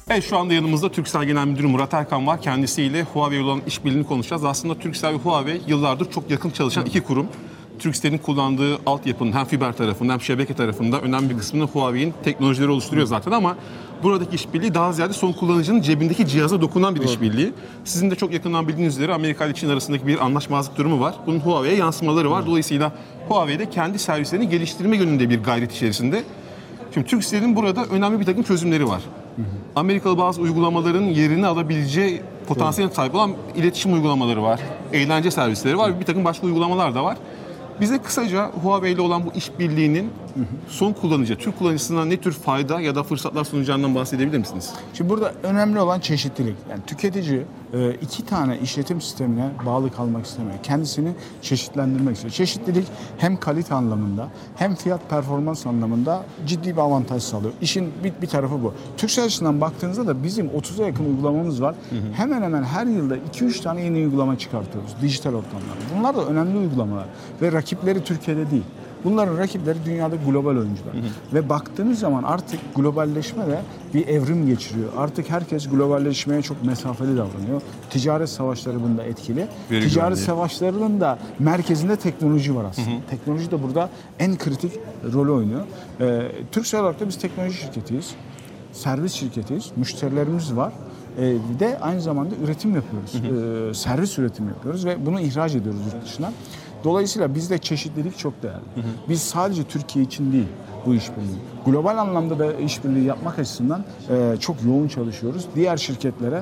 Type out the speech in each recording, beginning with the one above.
Evet, şu anda yanımızda Turkcell Genel Müdürü Murat Erkan var. Kendisiyle Huawei olan işbirliğini konuşacağız. Aslında Turkcell ve Huawei yıllardır çok yakın çalışan iki kurum. Turkcell'in kullandığı altyapının hem fiber tarafında hem şebeke tarafında önemli bir kısmını Huawei'nin teknolojileri oluşturuyor zaten, ama buradaki işbirliği daha ziyade son kullanıcının cebindeki cihaza dokunan bir işbirliği. Sizin de çok yakından bildiğiniz üzere Amerika ile Çin arasındaki bir anlaşmazlık durumu var. Bunun Huawei'ye yansımaları var. Dolayısıyla Huawei de kendi servislerini geliştirme yönünde bir gayret içerisinde. Şimdi Turkcell'in burada önemli bir takım çözümleri var. Amerikalı bazı uygulamaların yerini alabileceği potansiyeline sahip olan iletişim uygulamaları var. Eğlence servisleri var. Bir takım başka uygulamalar da var. Bize kısaca Huawei ile olan bu işbirliğinin son kullanıcı, Türk kullanıcısına ne tür fayda ya da fırsatlar sunacağından bahsedebilir misiniz? Şimdi burada önemli olan çeşitlilik. Yani tüketici iki tane işletim sistemine bağlı kalmak istemiyor. Kendisini çeşitlendirmek istiyor. Çeşitlilik hem kalite anlamında hem fiyat performans anlamında ciddi bir avantaj sağlıyor. İşin bir tarafı bu. Turkcell açısından baktığınızda da bizim 30'a yakın uygulamamız var. Hemen hemen her yılda 2-3 tane yeni uygulama çıkartıyoruz dijital ortamlarda. Bunlar da önemli uygulamalar ve rakipleri Türkiye'de değil. Bunların rakipleri dünyada global oyuncular. Ve baktığınız zaman artık globalleşme de bir evrim geçiriyor. Artık herkes globalleşmeye çok mesafeli davranıyor. Ticaret savaşları bunda etkili. Ticaret savaşlarının da merkezinde teknoloji var aslında. Teknoloji de burada en kritik rolü oynuyor. Turkcell olarak da biz teknoloji şirketiyiz. Servis şirketiyiz. Müşterilerimiz var. Bir de aynı zamanda üretim yapıyoruz. Servis üretimi yapıyoruz ve bunu ihraç ediyoruz yurt dışına. Dolayısıyla bizde çeşitlilik çok değerli. Biz sadece Türkiye için değil bu işbirliği. Global anlamda da işbirliği yapmak açısından çok yoğun çalışıyoruz. Diğer şirketlere,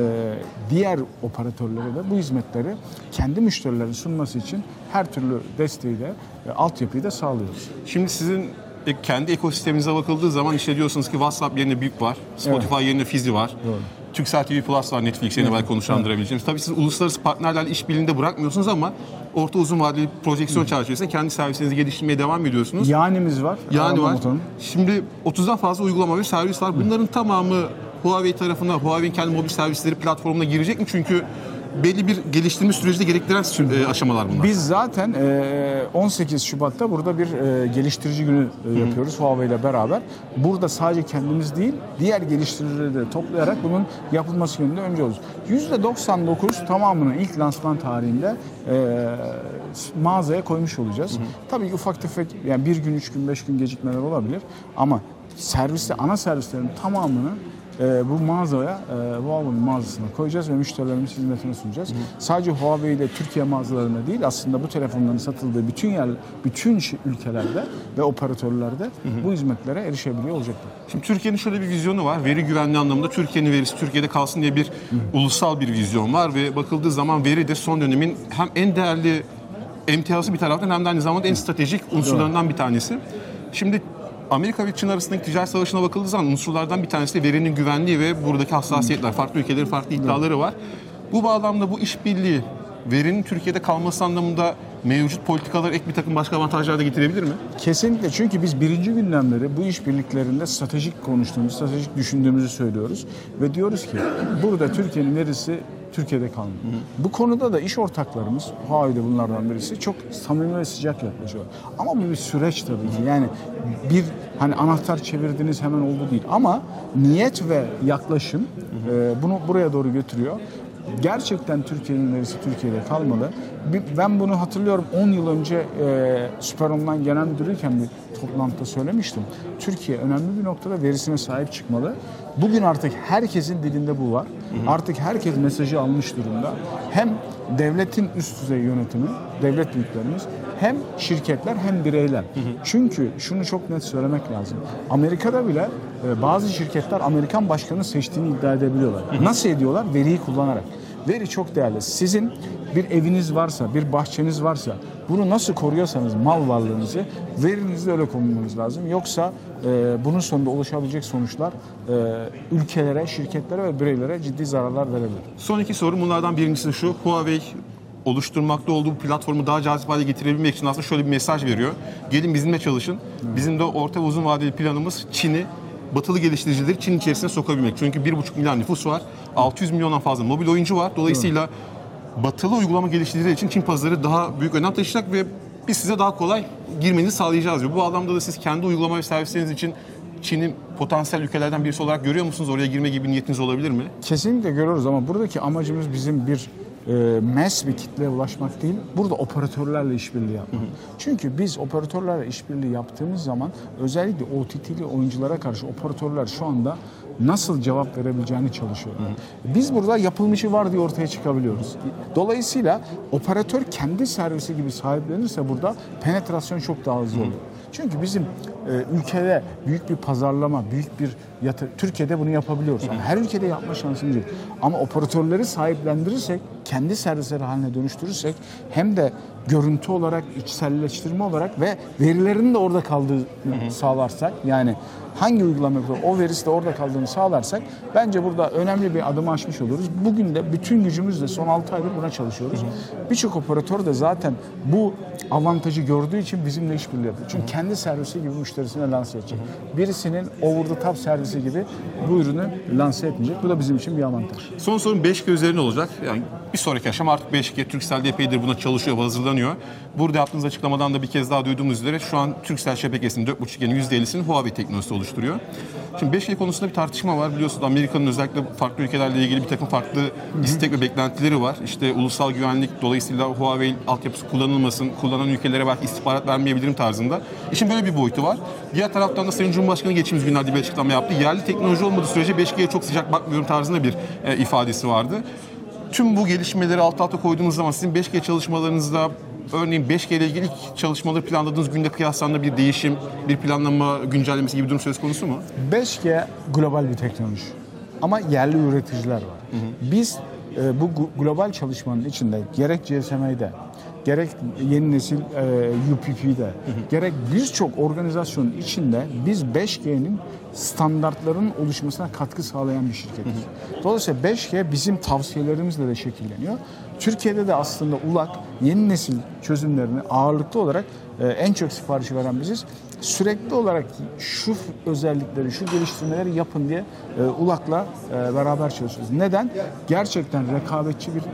diğer operatörlere de bu hizmetleri kendi müşterilerine sunması için her türlü desteği de, altyapıyı da sağlıyoruz. Şimdi sizin kendi ekosisteminize bakıldığı zaman işte diyorsunuz ki WhatsApp yerine Bip var, Spotify yerine Fizi var. Doğru. Turkcell TV Plus var, Netflix yerine belki konuşlandırabileceğimiz. Tabii siz uluslararası partnerlerle işbirliğinde bırakmıyorsunuz ama orta uzun vadeli projeksiyon çerçevesinde kendi servislerinizi geliştirmeye devam ediyorsunuz. Yanimiz var. Yani var. Şimdi 30'dan fazla uygulama ve servis var. Bunların tamamı Huawei tarafına, Huawei'nin kendi mobil servisleri platformuna girecek mi? Çünkü belli bir geliştirme süreci de gerektiren aşamalar bunlar. Biz zaten 18 Şubat'ta burada bir geliştirici günü yapıyoruz Huawei ile beraber. Burada sadece kendimiz değil, diğer geliştiricileri de toplayarak bunun yapılması yönünde önce oluruz. %99 tamamını ilk lansman tarihinde mağazaya koymuş olacağız. Tabii ki ufak tefek, yani bir gün, 3 gün, 5 gün gecikmeler olabilir ama ana servislerin tamamını bu mağazaya, Huawei'nin mağazasına koyacağız ve müşterilerimiz hizmetine sunacağız. Sadece Huawei'de Türkiye mağazalarında değil, aslında bu telefonların satıldığı bütün ülkelerde ve operatörlerde bu hizmetlere erişebiliyor olacaklar. Şimdi Türkiye'nin şöyle bir vizyonu var. Veri güvenliği anlamında Türkiye'nin verisi Türkiye'de kalsın diye bir ulusal bir vizyon var ve bakıldığı zaman veri de son dönemin hem en değerli emtiyazı bir taraftan hem de aynı zamanda en stratejik unsurlarından bir tanesi. Şimdi Amerika ve Çin arasındaki ticaret savaşına bakıldığı zaman unsurlardan bir tanesi de verinin güvenliği ve buradaki hassasiyetler. Farklı ülkelerin farklı iddiaları var. Bu bağlamda bu işbirliği verinin Türkiye'de kalması anlamında mevcut politikalar ek bir takım başka avantajlar da getirebilir mi? Kesinlikle, çünkü biz birinci günden beri bu işbirliklerinde stratejik konuştuğumuz, stratejik düşündüğümüzü söylüyoruz. Ve diyoruz ki burada Türkiye'nin verisi Türkiye'de kalmıyor. Bu konuda da iş ortaklarımız, Huawei de bunlardan birisi, çok samimi ve sıcak yaklaşıyor. Ama bu bir süreç tabii ki. Yani bir anahtar çevirdiniz hemen oldu değil. Ama niyet ve yaklaşım bunu buraya doğru götürüyor. Gerçekten Türkiye'nin verisi Türkiye'de kalmalı. Ben bunu hatırlıyorum, 10 yıl önce Süperonline Genel Müdürüyken bir toplantıda söylemiştim. Türkiye önemli bir noktada verisine sahip çıkmalı. Bugün artık herkesin dilinde bu var. Artık herkes mesajı almış durumda. Hem devletin üst düzey yönetimi, devlet büyüklerimiz, hem şirketler hem bireyler. Çünkü şunu çok net söylemek lazım. Amerika'da bile bazı şirketler Amerikan başkanını seçtiğini iddia edebiliyorlar. Nasıl ediyorlar? Veriyi kullanarak. Veri çok değerli. Sizin bir eviniz varsa, bir bahçeniz varsa, bunu nasıl koruyorsanız mal varlığınızı, verinizi öyle korumanız lazım. Yoksa bunun sonunda oluşabilecek sonuçlar ülkelere, şirketlere ve bireylere ciddi zararlar verebilir. Son iki sorum, bunlardan birincisi şu: Huawei oluşturmakta olduğu bu platformu daha cazip hale getirebilmek için aslında şöyle bir mesaj veriyor. Gelin bizimle çalışın. Bizim de orta ve uzun vadeli planımız Çin'i, batılı geliştiricileri Çin içerisine sokabilmek. Çünkü 1,5 milyar nüfus var. 600 milyondan fazla mobil oyuncu var. Dolayısıyla batılı uygulama geliştiricileri için Çin pazarı daha büyük önem taşıyacak ve biz size daha kolay girmenizi sağlayacağız diyor. Bu bağlamda da siz kendi uygulama ve servisleriniz için Çin'in potansiyel ülkelerden birisi olarak görüyor musunuz? Oraya girme gibi niyetiniz olabilir mi? Kesinlikle görüyoruz ama buradaki amacımız bizim bir mass bir kitleye ulaşmak değil, burada operatörlerle işbirliği yapmak. Çünkü biz operatörlerle işbirliği yaptığımız zaman özellikle OTT'li oyunculara karşı operatörler şu anda nasıl cevap verebileceğini çalışıyorlar. Biz burada yapılmışı var diye ortaya çıkabiliyoruz. Dolayısıyla operatör kendi servisi gibi sahiplenirse burada penetrasyon çok daha hızlı oluyor. Çünkü bizim ülkede büyük bir pazarlama, büyük bir Türkiye'de bunu yapabiliyoruz. Yani her ülkede yapma şansımız yok. Ama operatörleri sahiplendirirsek, kendi servisleri haline dönüştürürsek hem de görüntü olarak, içselleştirme olarak ve verilerin de orada kaldığını sağlarsak, yani hangi uygulama yapıyor, o verisi de orada kaldığını sağlarsak bence burada önemli bir adım aşmış oluruz. Bugün de bütün gücümüzle son 6 aydır buna çalışıyoruz. Birçok operatör de zaten bu avantajı gördüğü için bizimle işbirliği yapıyor. Çünkü kendi servisi gibi müşterisine lanse edecek. Birisinin over the top servisi gibi bu ürünü lanse etmeyecek. Bu da bizim için bir avantaj. Son sorum 5G üzerine olacak. Yani bir sonraki aşama artık 5G. Turkcell epeydir buna çalışıyor, hazırlanıyor. Burada yaptığınız açıklamadan da bir kez daha duyduğumuz üzere şu an Turkcell şebekesinin 4.5G'nin %50'sini Huawei teknolojisi oluşturuyor. Şimdi 5G konusunda bir tartışma var. Biliyorsunuz Amerika'nın özellikle farklı ülkelerle ilgili bir takım farklı istek ve beklentileri var. İşte ulusal güvenlik dolayısıyla Huawei altyapısı kullanılmasın, kullanan ülkelere belki istihbarat vermeyebilirim tarzında. İşin böyle bir boyutu var. Diğer taraftan da Sayın Cumhurbaşkanı geçtiğimiz günlerde bir açıklama yaptı. Yerli teknoloji olmadığı sürece 5G'ye çok sıcak bakmıyorum tarzında bir ifadesi vardı. Tüm bu gelişmeleri alt alta koyduğunuz zaman sizin 5G çalışmalarınızda örneğin 5G ile ilgili ilk çalışmaları planladığınız günde kıyaslandığı bir değişim, bir planlama, güncellemesi gibi bir durum söz konusu mu? 5G global bir teknoloji ama yerli üreticiler var. Biz bu global çalışmanın içinde gerek GSM'de, gerek yeni nesil UPP'de, gerek birçok organizasyonun içinde biz 5G'nin standartların oluşmasına katkı sağlayan bir şirketiz. Dolayısıyla 5G bizim tavsiyelerimizle de şekilleniyor. Türkiye'de de aslında ULAK yeni nesil çözümlerini ağırlıklı olarak en çok siparişi veren biziz. Sürekli olarak şu özellikleri, şu geliştirmeleri yapın diye ULAK'la beraber çalışıyoruz. Neden? Gerçekten rekabetçi bir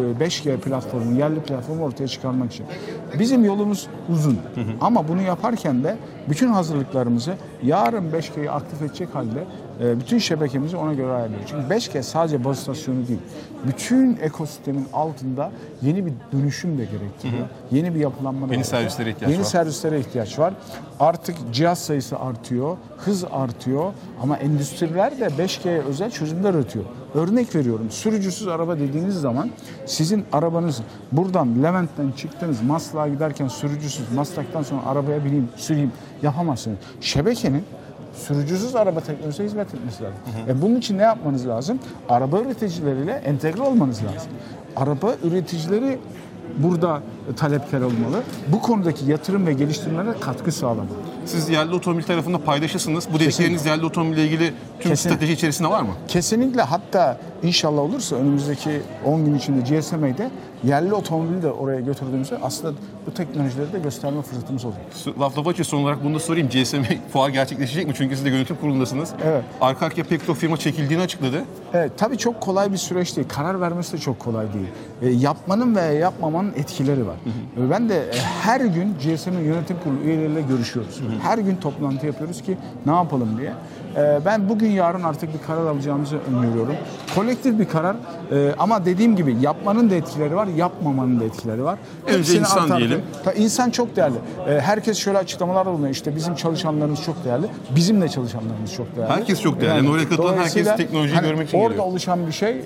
5G platformu, yerli platformu ortaya çıkarmak için. Bizim yolumuz uzun. Ama bunu yaparken de bütün hazırlıklarımızı yarın 5G'yi aktif edecek halde bütün şebekemizi ona göre ayarlıyoruz. Çünkü 5G sadece baz istasyonu değil. Bütün ekosistemin altında yeni bir dönüşüm de gerektiriyor. Yeni bir yapılanma da Yeni servislere ihtiyaç var. Yeni servislere ihtiyaç var. Artık cihaz sayısı artıyor, hız artıyor ama endüstriler de 5G'ye özel çözümler üretiyor. Örnek veriyorum, sürücüsüz araba dediğiniz zaman sizin arabanız buradan Levent'ten çıktınız, Maslak'a giderken sürücüsüz, Maslak'tan sonra arabaya bineyim, süreyim yapamazsınız. Şebekenin sürücüsüz araba teknolojisine hizmet etmesi lazım. Bunun için ne yapmanız lazım? Araba üreticileriyle entegre olmanız lazım. Araba üreticileri burada talepkar olmalı. Bu konudaki yatırım ve geliştirmelere katkı sağlamalı. Siz yerli otomobil tarafında paydaşısınız. Bu dedikleriniz yerli otomobille ilgili tüm strateji içerisinde var mı? Kesinlikle, hatta inşallah olursa önümüzdeki 10 gün içinde GSM'de yerli otomobili de oraya götürdüğümüzde aslında bu teknolojileri de gösterme fırsatımız olacak. Lafı açı son olarak bunu da sorayım. GSM fuar gerçekleşecek mi? Çünkü siz de yönetim kurulundasınız. Evet. Arka arkaya pek çok firma çekildiğini açıkladı. Evet, tabii çok kolay bir süreç değil. Karar vermesi de çok kolay değil. Yapmanın veya yapmamanın etkileri var. Ben de her gün GSM'in yönetim kurulu üyeleriyle görüşüyoruz. Her gün toplantı yapıyoruz ki ne yapalım diye. Ben bugün yarın artık bir karar alacağımızı öngörüyorum. Kolektif bir karar ama dediğim gibi yapmanın da etkileri var, yapmamanın da etkileri var. Önce insan diyelim. İnsan çok değerli. Herkes şöyle açıklamalar bulunuyor. İşte bizim çalışanlarımız çok değerli. Bizim de çalışanlarımız çok değerli. Herkes çok değerli. Yani oraya katılan herkes teknolojiyi görmek için orada geliyor. oluşan bir şey,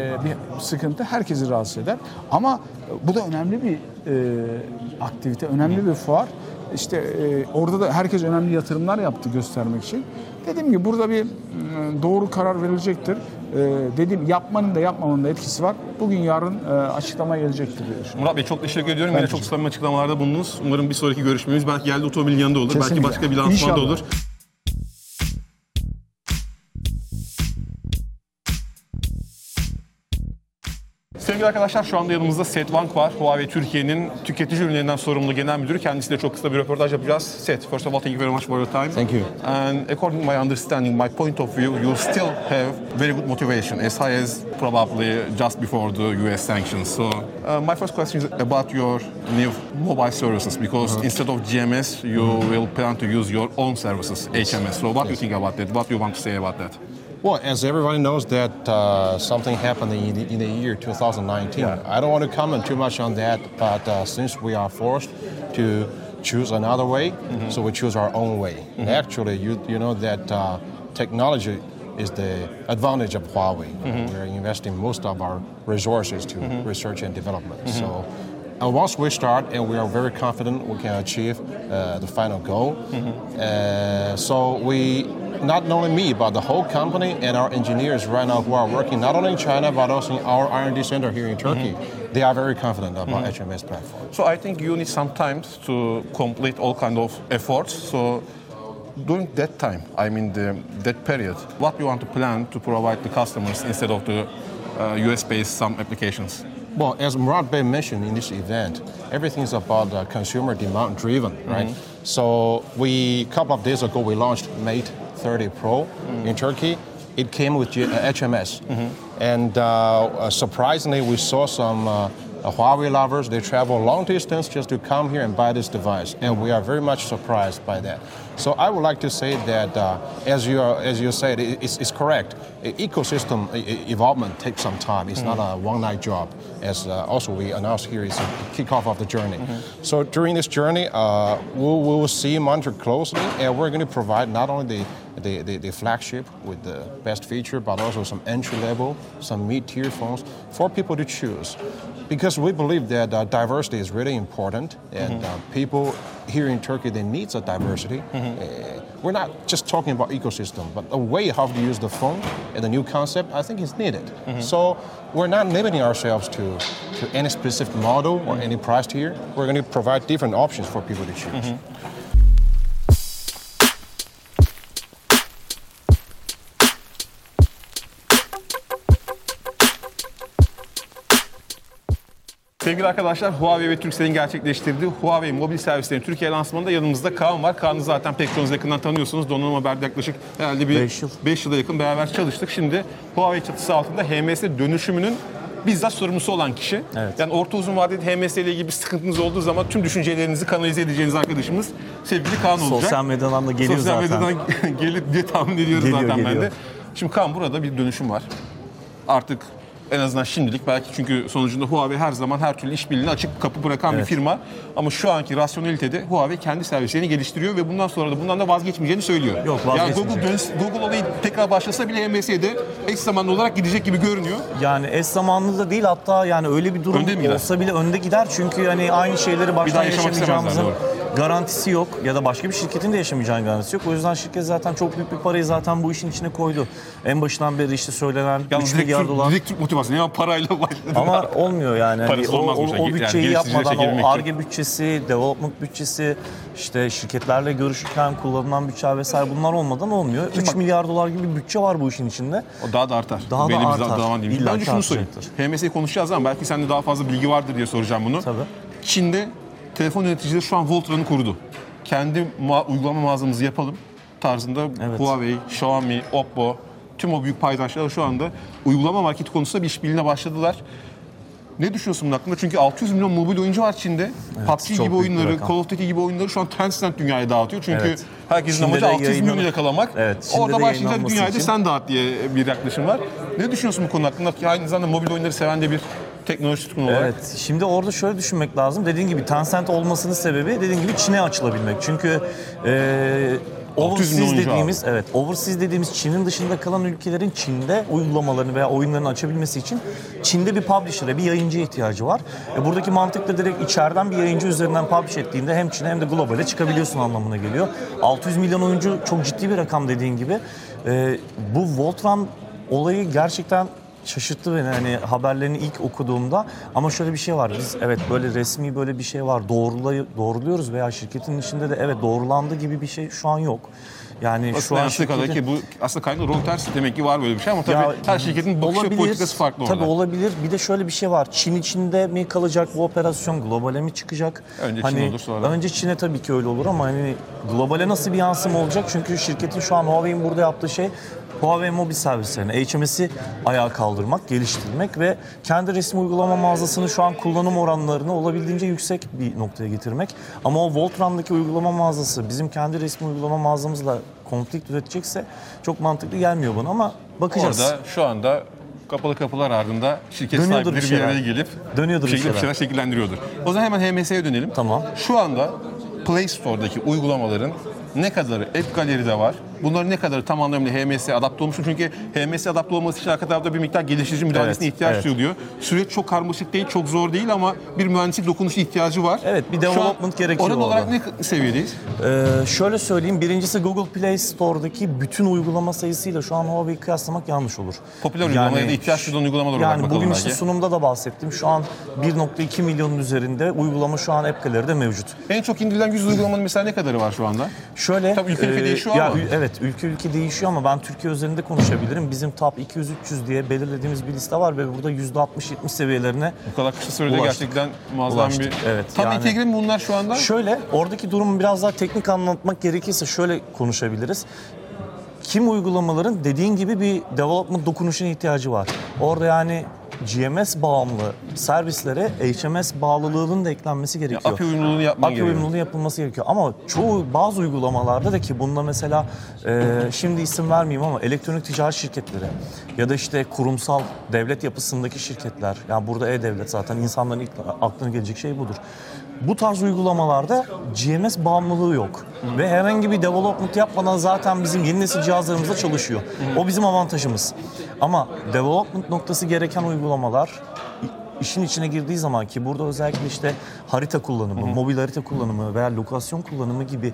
bir sıkıntı herkesi rahatsız eder. Ama bu da önemli bir aktivite, önemli bir fuar. İşte orada da herkes önemli yatırımlar yaptı göstermek için. Dediğim gibi burada bir doğru karar verilecektir. Dediğim yapmanın da yapmamanın da etkisi var. Bugün yarın açıklama gelecektir diye düşünüyorum. Murat Bey çok teşekkür ediyorum. Yine çok samimi açıklamalarda bulundunuz. Umarım bir sonraki görüşmemiz belki yerli otomobilin yanında olur. Kesinlikle. Belki başka bir lansmanda İnşallah olur. Sevgili Sevgili arkadaşlar, şu anda yanımızda Seth Wang var. Huawei Türkiye'nin tüketici ürünlerinden sorumlu genel müdürü. Kendisiyle çok kısa bir röportaj yapacağız. Seth, first of all, thank you very much for your time. Thank you. And according to my understanding, my point of view, you still have very good motivation, as high as probably just before the US sanctions. So my first question is about your new mobile services, because instead of GMS, you will plan to use your own services, HMS. So what do you think about that? What do you want to say about that? Well, as everybody knows that something happened in the year 2019. Yeah. I don't want to comment too much on that, but since we are forced to choose another way, so we choose our own way. Actually, you know that technology is the advantage of Huawei. We're investing most of our resources to research and development. So once we start, and we are very confident we can achieve the final goal. So we, not only me, but the whole company and our engineers right now who are working not only in China, but also in our R&D center here in Turkey, they are very confident about HMS platform. So I think you need some time to complete all kind of efforts. So during that time, I mean that period, what you want to plan to provide the customers instead of the US-based some applications? Well, as Murat Bey mentioned in this event, everything is about consumer demand driven, right? So a couple of days ago, we launched Mate 30 Pro in Turkey. It came with HMS. And surprisingly, we saw some Huawei lovers. They travel long distance just to come here and buy this device. And we are very much surprised by that. So I would like to say that, as you said, it's correct. Ecosystem evolvement takes some time. It's not a one-night job, as also we announced here is a kickoff of the journey. So during this journey, we will see, monitor closely, and we're going to provide not only the flagship with the best feature, but also some entry level, some mid-tier phones for people to choose. Because we believe that diversity is really important, and people here in Turkey, they need a diversity. We're not just talking about ecosystem, but a way how to use the phone and the new concept, I think is needed. So we're not limiting ourselves to any specific model or any price tier. We're going to provide different options for people to choose. Sevgili arkadaşlar, Huawei ve Turkcell'in gerçekleştirdiği Huawei mobil servislerin Türkiye lansmanında yanımızda Kaan var. Kaan'ı zaten pek çoğunuz yakından tanıyorsunuz. Donanım Haber'de yaklaşık herhalde bir 5 yıla yakın beraber çalıştık. Şimdi Huawei çatısı altında HMS dönüşümünün bizzat sorumlusu olan kişi. Evet. Yani orta uzun vadeli HMS ile ilgili bir sıkıntınız olduğu zaman tüm düşüncelerinizi kanalize edeceğiniz arkadaşımız sevgili Kaan olacak. Sosyal medyadan da geliyor Sosyal zaten. medyadan gelir diye tahmin ediyoruz Geliyor, zaten ben geliyor. de. Şimdi Kaan, burada bir dönüşüm var. Artık en azından şimdilik, belki çünkü sonucunda Huawei her zaman her türlü işbirliğine açık kapı bırakan bir firma. Ama şu anki rasyonelitede Huawei kendi servislerini geliştiriyor ve bundan sonra da bundan da vazgeçmeyeceğini söylüyor. Yok, yani vazgeçmeyecek. Google olayı tekrar başlasa bile HMS'de eş zamanlı olarak gidecek gibi görünüyor. Yani eş zamanlı da değil, hatta yani öyle bir durum Önde mi gider? olsa bile önde gider. Çünkü hani aynı şeyleri baştan yaşamak yaşamayacağımızın istemezler, garantisi yok. Ya da başka bir şirketin de yaşamayacağının garantisi yok. O yüzden şirket zaten çok büyük bir parayı zaten bu işin içine koydu. En başından beri işte söylenen 3 milyar dolar. Direkt Türk motivasyonu. Yani parayla başladı. Ama olmuyor yani. Parası olmaz bu o şekilde. bütçeyi Yani yapmadan, geliştiriciye o Ar-Ge bütçesi, development bütçesi, işte şirketlerle görüşürken kullanılan bütçe vesaire, bunlar olmadan olmuyor. 3 milyar dolar gibi bir bütçe var bu işin içinde. O daha da artar. Daha da Belli bir artar. zaman dilimi. İlla Önce ki şunu sorayım. artacaktır. HMS'yi konuşacağız ama belki sende daha fazla bilgi vardır diye soracağım bunu. Tabii. Çin'de telefon yöneticileri şu an Voltran'ı kurdu. Kendi uygulama mağazamızı yapalım tarzında Huawei, Xiaomi, Oppo, tüm o büyük paydaşlar şu anda uygulama marketi konusunda bir işbirliğine başladılar. Ne düşünüyorsun bunun hakkında? Çünkü 600 milyon mobil oyuncu var Çin'de. PUBG çok gibi büyük bir oyunları, rakam. Call of Duty gibi oyunları şu an Tencent dünyaya dağıtıyor. Çünkü Evet. herkesin Çin'de amacı de 600 milyonu yayınlanı- yakalamak. Evet, Çin'de Orada de başlayacak, yayınlanması dünyada için. sen dağıt diye bir yaklaşım var. Ne düşünüyorsun bu konu hakkında? Aynı zamanda mobil oyunları seven de bir teknoloji tutkunu olarak. Evet, şimdi orada şöyle düşünmek lazım. Dediğin gibi Tencent olmasının sebebi dediğin gibi Çin'e açılabilmek. Çünkü 600 milyon overseas oyuncu dediğimiz, overseas dediğimiz Çin'in dışında kalan ülkelerin Çin'de uygulamalarını veya oyunlarını açabilmesi için Çin'de bir publisher'a, bir yayıncıya ihtiyacı var. Buradaki mantık da direkt içeriden bir yayıncı üzerinden publish ettiğinde hem Çin'e hem de globale çıkabiliyorsun anlamına geliyor. 600 milyon oyuncu çok ciddi bir rakam dediğin gibi. Bu Voltran olayı gerçekten şaşırttı beni, hani haberlerini ilk okuduğumda. Ama şöyle bir şey var, biz böyle resmi böyle bir şey var, doğruluyoruz veya şirketin içinde de doğrulandı gibi bir şey şu an yok. Yani Aslında şu an Afrika'daki şirketin... bu aslında kaynağı Reuters demek ki var böyle bir şey ama tabii Ya, her şirketin bakış ve politikası farklı orada. Tabii olabilir. Bir de şöyle bir şey var. Çin içinde mi kalacak bu operasyon? Globale mi çıkacak? Önce Çin olur, sonra. Önce Çin'e tabii ki öyle olur ama hani globale nasıl bir yansıma olacak? Çünkü şirketin şu an Huawei'in burada yaptığı şey Huawei mobil servislerini, HMS'i ayağa kaldırmak, geliştirmek ve kendi resmi uygulama mağazasını şu an kullanım oranlarını olabildiğince yüksek bir noktaya getirmek. Ama o Voltron'daki uygulama mağazası bizim kendi resmi uygulama mağazamızla konflikt üretecekse çok mantıklı gelmiyor bana ama bakacağız. Orada şu anda kapalı kapılar ardında şirket Dönüyordur sahipleri bir bir şeyler. araya gelip Dönüyordur bir bir şekilde bir şeyler. şeyler şekillendiriyordur. O zaman hemen HMS'ye dönelim. Tamam. Şu anda Play Store'daki uygulamaların ne kadarı App Gallery'de var? Bunların ne kadarı tam anlamıyla HMS'ye adapte olmuş? Çünkü HMS'ye adapte olması için arka tarafta bir miktar geliştirici müdahalesine Evet, ihtiyaç evet. duyuluyor. Süreç çok karmaşık değil, çok zor değil ama bir mühendislik dokunuşu ihtiyacı var. Evet, bir Şu an development gerekiyor oran olarak orada. ne seviyedeyiz? Şöyle söyleyeyim, birincisi Google Play Store'daki bütün uygulama sayısıyla şu an Huawei'yi kıyaslamak yanlış olur. Popüler uygulama ya da ihtiyaç duyulan uygulamalar olarak Yani bakalım bugün belki. işte sunumda da bahsettim. Şu an 1.2 milyonun üzerinde uygulama şu an App Gallery'de mevcut. En çok indirilen 100 uygulamanın mesela ne kadarı var şu anda? Şöyle, Tabii ülke değişiyor ama. Evet, ülke değişiyor ama ben Türkiye üzerinde konuşabilirim. Bizim top 200-300 diye belirlediğimiz bir liste var ve burada %60-70 seviyelerine Bu kadar kısa sürede Ulaştık. gerçekten muazzam Ulaştık, bir... evet. Tam Yani- entegre mi bunlar şu anda? Şöyle, oradaki durumu biraz daha teknik anlatmak gerekirse şöyle konuşabiliriz. Kim uygulamaların dediğin gibi bir development dokunuşuna ihtiyacı var. Orada yani GMS bağımlı servislere HMS bağlılığının da eklenmesi gerekiyor. API uyumluluğunu yapman API gerekiyor. uyumluluğu yapılması gerekiyor. Ama bazı uygulamalarda da ki bunda mesela şimdi isim vermeyeyim ama elektronik ticaret şirketleri ya da işte kurumsal devlet yapısındaki şirketler, yani burada e-devlet zaten insanların ilk aklına gelecek şey budur. Bu tarz uygulamalarda GMS bağımlılığı yok. Ve herhangi bir development yapmadan zaten bizim yeni nesil cihazlarımızda çalışıyor. O bizim avantajımız. Ama development noktası gereken uygulamalar işin içine girdiği zaman ki burada özellikle işte harita kullanımı, mobil harita kullanımı veya lokasyon kullanımı gibi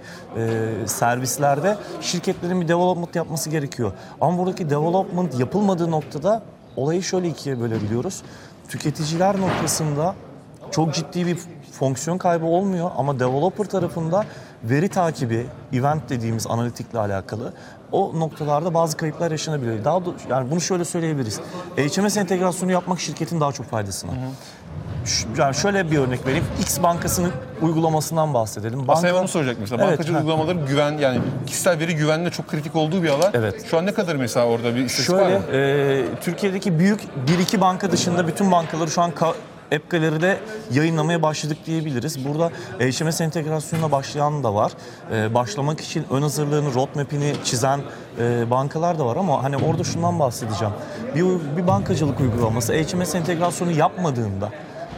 servislerde şirketlerin bir development yapması gerekiyor. Ama buradaki development yapılmadığı noktada olayı şöyle ikiye bölebiliyoruz. Tüketiciler noktasında çok ciddi bir fonksiyon kaybı olmuyor ama developer tarafında veri takibi, event dediğimiz analitikle alakalı o noktalarda bazı kayıplar yaşanabiliyor. Yani bunu şöyle söyleyebiliriz. HMS entegrasyonu yapmak şirketin daha çok faydasına. Yani şöyle bir örnek vereyim. X bankasının uygulamasından bahsedelim. Aslında ben onu soracaktım mesela. Evet, Bankacılık uygulamaları güven, yani kişisel veri güvenliğine çok kritik olduğu bir alan. Evet. Şu an ne kadar mesela orada bir istatistik var Şöyle, mı? Türkiye'deki büyük 1-2 banka dışında bütün bankaları şu an App Gallery'de yayınlamaya başladık diyebiliriz. Burada HMS entegrasyonuna başlayan da var. Başlamak için ön hazırlığını, roadmap'ini çizen bankalar da var ama hani orada şundan bahsedeceğim. Bir bankacılık uygulaması HMS entegrasyonu yapmadığında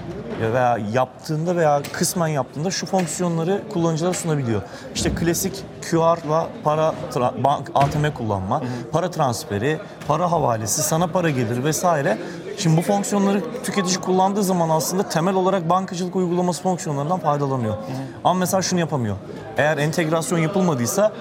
veya yaptığında veya kısmen yaptığında şu fonksiyonları kullanıcılara sunabiliyor. İşte klasik QR'la para bank ATM kullanma, para transferi, para havalesi, sana para gelir vesaire. Şimdi bu fonksiyonları tüketici kullandığı zaman aslında temel olarak bankacılık uygulaması fonksiyonlarından faydalanıyor. Ama mesela şunu yapamıyor. Eğer entegrasyon yapılmadıysa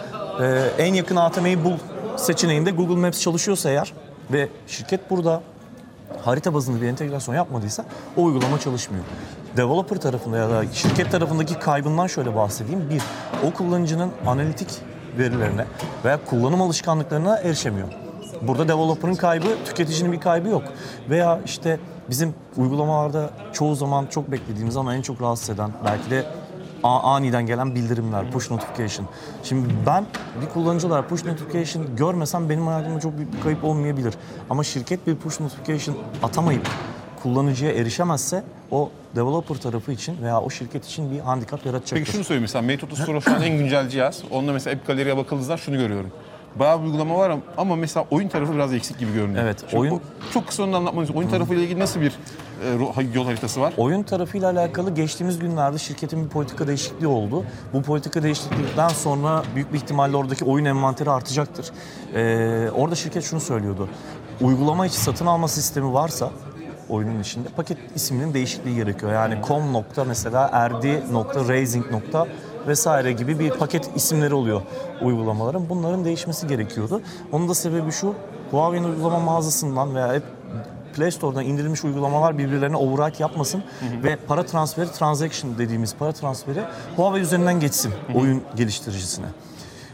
en yakın ATM'yi bul seçeneğinde Google Maps çalışıyorsa eğer ve şirket burada harita bazında bir entegrasyon yapmadıysa o uygulama çalışmıyor. Developer tarafında ya da şirket tarafındaki kaybından şöyle bahsedeyim. Bir, o kullanıcının analitik verilerine veya kullanım alışkanlıklarına erişemiyor. Burada developer'ın kaybı, tüketicinin bir kaybı yok. Veya işte bizim uygulamalarda çoğu zaman çok beklediğimiz ama en çok rahatsız eden belki de aniden gelen bildirimler, push notification. Şimdi ben bir kullanıcı olarak push notification görmesem benim hayatımda çok büyük bir kayıp olmayabilir. Ama şirket bir push notification atamayıp kullanıcıya erişemezse o developer tarafı için veya o şirket için bir handikap yaratacaktır. Peki şunu söyleyeyim mesela Mate 30 Pro şu an en güncel cihaz. Onda mesela App Gallery'e bakıldığında şunu görüyorum. Bayağı bir uygulama var ama mesela oyun tarafı biraz eksik gibi görünüyor. Evet, Şimdi oyun... Çok kısa onu anlatmanız için. Oyun tarafıyla ilgili nasıl bir yol haritası var? Oyun tarafıyla alakalı geçtiğimiz günlerde şirketin bir politika değişikliği oldu. Bu politika değişiklikten sonra büyük bir ihtimalle oradaki oyun envanteri artacaktır. Orada şirket şunu söylüyordu. Uygulama içi satın alma sistemi varsa oyunun içinde paket isminin değişikliği gerekiyor. Yani com nokta mesela erdi nokta raising nokta vesaire gibi bir paket isimleri oluyor uygulamaların. Bunların değişmesi gerekiyordu. Onun da sebebi şu. Huawei'nin uygulama mağazasından veya Play Store'dan indirilmiş uygulamalar birbirlerine override yapmasın ve para transferi, transaction dediğimiz para transferi Huawei üzerinden geçsin oyun geliştiricisine.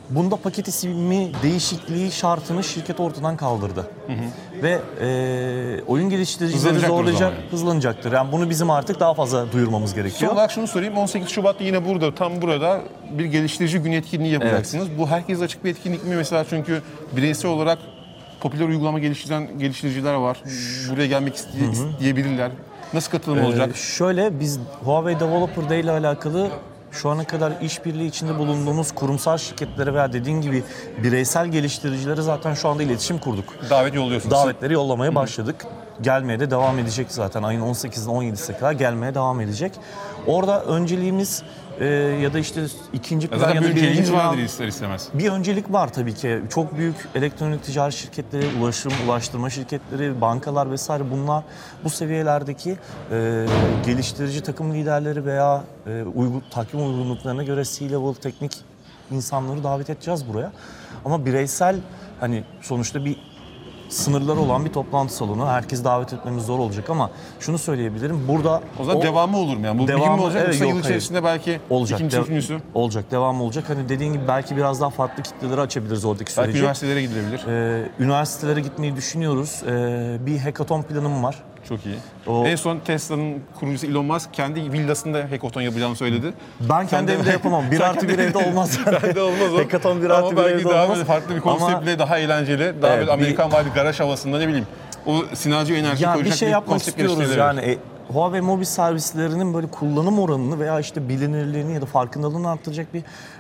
Bunda paket ismi değişikliği şartını şirket ortadan kaldırdı. Ve oyun geliştiricileri Hızlanacaktır o zorlayacak, zaman yani. hızlanacaktır. Yani bunu bizim artık daha fazla duyurmamız Son gerekiyor. olarak şunu sorayım. 18 Şubat'ta yine burada, tam burada bir geliştirici günü etkinliği yapacaksınız. Bu herkese açık bir etkinlik mi mesela? Çünkü bireysel olarak popüler uygulama geliştiren geliştiriciler var. Buraya gelmek isteyebilirler. Nasıl katılım olacak? Şöyle, biz Huawei Developer Day ile alakalı şu ana kadar işbirliği içinde bulunduğumuz kurumsal şirketlere veya dediğin gibi bireysel geliştiricilere zaten şu anda iletişim kurduk. Davet yolluyorsunuz. Davetleri yollamaya başladık. Gelmeye de devam edecek zaten. Ayın 18'ine 17'sine kadar gelmeye devam edecek. Orada önceliğimiz ya da işte ikinci plan Zaten ya bir da birinci önceliğiniz plan... vardır ister istemez. Bir öncelik var tabii ki. Çok büyük elektronik ticaret şirketleri, ulaştırma şirketleri, bankalar vesaire, bunlar bu seviyelerdeki geliştirici takım liderleri veya takvim uygunluklarına göre C-level teknik insanları davet edeceğiz buraya. Ama bireysel, hani sonuçta bir sınırları olan bir toplantı salonu. Herkes davet etmemiz zor olacak ama şunu söyleyebilirim. Burada O zaman devamı olur mu? Yani bu bir gün mü olacak, evet, yoksa yok, yıl hayır. içerisinde belki Olacak. ikincisi, üçüncüsü? Olacak, devam olacak. Hani dediğin gibi belki biraz daha farklı kitleleri açabiliriz oradaki Belki süreci. üniversitelere gidilebilir. Üniversitelere gitmeyi düşünüyoruz. Bir hackathon planım var. Çok iyi. O- En son Tesla'nın kurucusu Elon Musk kendi villasında hackathon yapacağını söyledi. Ben kendi evde yapamam. 1 artı 1 evde olmaz. Bende olmaz o. Hackathon 1 Ama artı 1 belki evde daha olmaz. böyle farklı bir Ama- konseptle, daha eğlenceli, daha Evet, böyle Amerikan var bir garaj havasında, ne bileyim. O sinerji enerji Ya bir koyacak şey yapmak konsept istiyoruz geliştirebilir. yani. Huawei mobil servislerinin böyle kullanım oranını veya işte bilinirliğini ya da farkındalığını arttıracak bir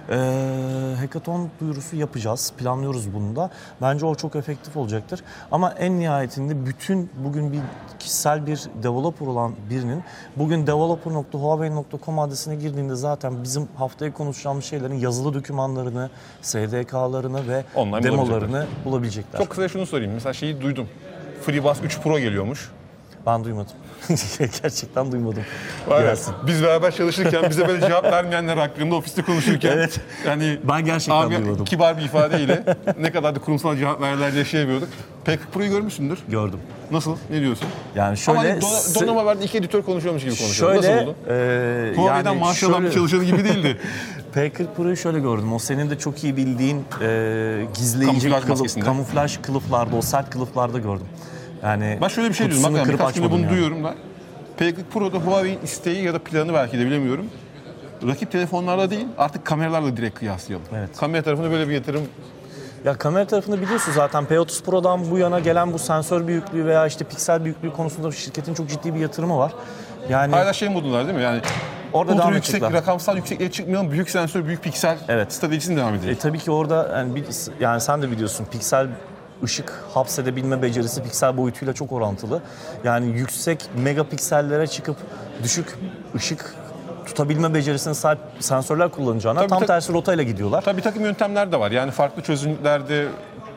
hackathon duyurusu yapacağız. Planlıyoruz bunu da. Bence o çok efektif olacaktır. Ama en nihayetinde bütün bugün bir kişisel bir developer olan birinin bugün developer.huawei.com adresine girdiğinde zaten bizim haftaya konuşacağımız şeylerin yazılı dokümanlarını, SDK'larını ve Online demolarını bulabilecekler. Çok kısa şunu sorayım. Mesela şeyi duydum. FreeBuds 3 Pro geliyormuş. Ben duymadım. Gerçekten duymadım. Var ya, Gelsin. biz beraber çalışırken bize böyle cevap vermeyenler hakkında ofiste konuşurken. Evet. Yani Ben gerçekten duymadım. Kibar bir ifadeyle ne kadar da kurumsal cevap verirler diye şey yapıyorduk. P40 Pro'yu görmüşsündür. Gördüm. Nasıl? Ne diyorsun? Yani şöyle... Ama donanma verdi, iki editör konuşuyormuş gibi konuşuyor. Nasıl oldu? Huawei'den yani maaş alan bir çalışanı gibi değildi. P40 Pro'yu şöyle gördüm. O senin de çok iyi bildiğin gizleyici Kamuflaj maskesinde. kamuflaj kılıflarda, o sert kılıflarda gördüm. Yani Ben şöyle bir şey diyorum. kutusunu Bak, kırıp birkaç gündür açmadım bunu yani. duyuyorum da. P40 Pro'da Huawei'in isteği ya da planı, belki de bilemiyorum. Rakip telefonlarla değil, artık kameralarla direkt kıyaslayalım. Evet. Kamera tarafına böyle bir yatırım. Ya kamera tarafında biliyorsun zaten P30 Pro'dan bu yana gelen bu sensör büyüklüğü veya işte piksel büyüklüğü konusunda şirketin çok ciddi bir yatırımı var. Yani Hala şey modunlar değil mi? Yani Orada ultra devam yüksek, edecekler. rakamsal yüksekliğe çıkmayalım, büyük sensör, büyük piksel Evet. stratejisini devam edelim. tabii ki orada yani sen de biliyorsun, piksel ışık hapsedebilme becerisi piksel boyutuyla çok orantılı. Yani yüksek megapiksellere çıkıp düşük ışık tutabilme becerisine sahip sensörler kullanacağına Tabii, tam tabii. tersi rotayla gidiyorlar. Tabii bir takım yöntemler de var. Yani farklı çözünürlerde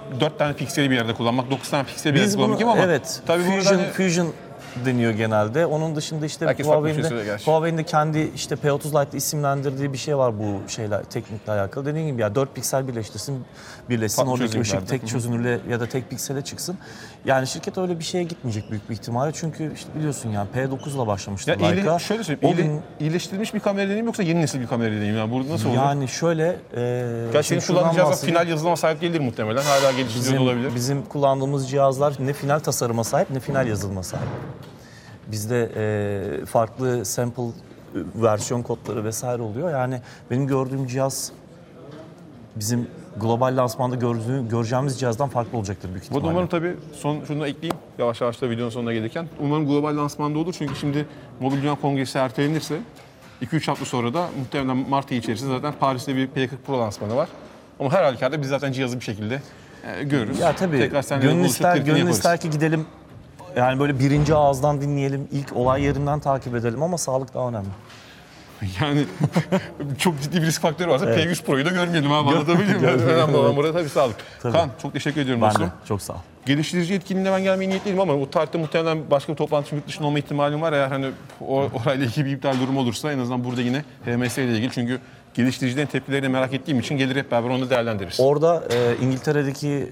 4 tane pikseli bir yerde kullanmak, 9 tane pikseli bir yerde Biz bunu kullanmak gibi ama evet tabii burada Fusion, hani Fusion deniyor genelde. Onun dışında işte Herkes farklı bir şey söylüyor gerçi. Huawei'nin de kendi işte P30 Lite'de isimlendirdiği bir şey var bu şeyler, teknikle alakalı. Dediğim gibi ya 4 piksel birleşsin Farklı oradaki ışık çözünürlerde. tek çözünürlüğe ya da tek piksele çıksın. Yani şirket öyle bir şeye gitmeyecek büyük bir ihtimalle. Çünkü işte biliyorsun yani P9 ile başlamıştı ya Leica. şöyle O söyleyeyim, gün- iyileştirilmiş bir kamera deneyim yoksa yeni nesil bir kamera deneyim? Yani bu nasıl olur? yani şöyle Gerçi şimdi senin şuradan kullanacağız da bahsedeyim. final yazılıma sahip değildir muhtemelen. Hala geliştiriyor olabilir. Bizim kullandığımız cihazlar ne final tasarıma sahip ne final yazılıma sahip. Bizde farklı sample versiyon kodları vesaire oluyor. Yani benim gördüğüm cihaz bizim global lansmanda göreceğimiz cihazdan farklı olacaktır büyük Bu ihtimalle. da umarım tabii şunu da ekleyeyim yavaş yavaş da videonun sonuna gelirken. Umarım global lansmanda olur çünkü şimdi Mobil Dünya Kongresi ertelenirse 2-3 hafta sonra da muhtemelen Mart ayı içerisinde zaten Paris'te bir P40 Pro lansmanı var. Ama her halükarda biz zaten cihazı bir şekilde görürüz. Ya tabii Tekrar seninle de gönül buluşup kritiğini gönül yaparız. ister ki gidelim. Yani böyle birinci ağızdan dinleyelim, ilk olay yerinden takip edelim ama sağlık daha önemli. Yani çok ciddi bir risk faktörü varsa P100 Pro'yu da görmeyelim abi, anlatabiliyor muyum? Yani önemli olan burada tabii sağlık. Tabii. Kaan, çok teşekkür ediyorum Ben dostum. de çok sağ ol. Geliştirici etkinliğine ben gelmeye niyetliydim ama bu tarihte muhtemelen başka bir toplantı yurt dışında olma ihtimalim var. Eğer hani orayla ilgili bir iptal durumu olursa en azından burada yine HMS ile ilgili, çünkü geliştiricilerin tepkilerini merak ettiğim için gelir hep beraber onu da değerlendiririz. Orada İngiltere'deki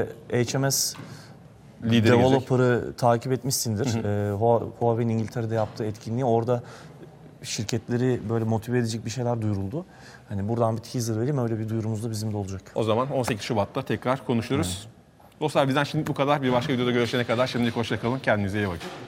HMS Lideri developer'ı takip etmişsindir. Huawei'nin İngiltere'de yaptığı etkinliği orada şirketleri böyle motive edecek bir şeyler duyuruldu. Hani buradan bir teaser vereyim, öyle bir duyurumuz da bizim de olacak. O zaman 18 Şubat'ta tekrar konuşuruz. Dostlar bizden şimdi bu kadar. Bir başka videoda görüşene kadar şimdilik hoşça kalın. Kendinize iyi bakın.